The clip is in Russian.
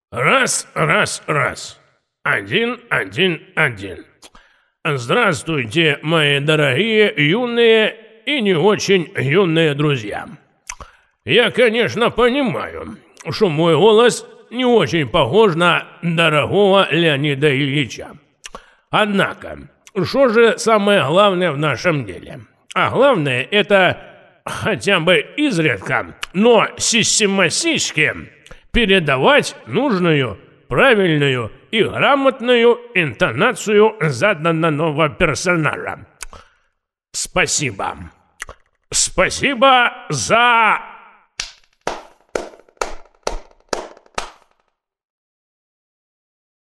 Раз, раз, раз. Один, один, один. Здравствуйте, мои дорогие юные и не очень юные друзья. Я, конечно, понимаю, что мой голос не очень похож на дорогого Леонида Ильича. Однако, что же самое главное в нашем деле? А главное это хотя бы изредка, но систематически передавать нужную, правильную и грамотную интонацию заданного персонажа. Спасибо. Спасибо за